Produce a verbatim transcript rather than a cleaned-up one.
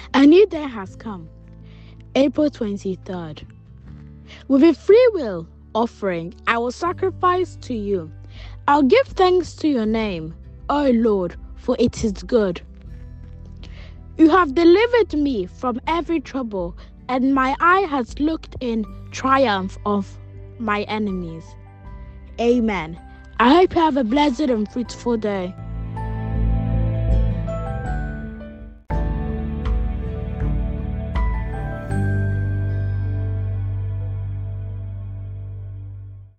A new day has come, April twenty-third. With a free will offering, I will sacrifice to you. I'll give thanks to your name, O Lord, for it is good. You have delivered me from every trouble, and my eye has looked in triumph of my enemies. Amen. I hope you have a blessed and fruitful day.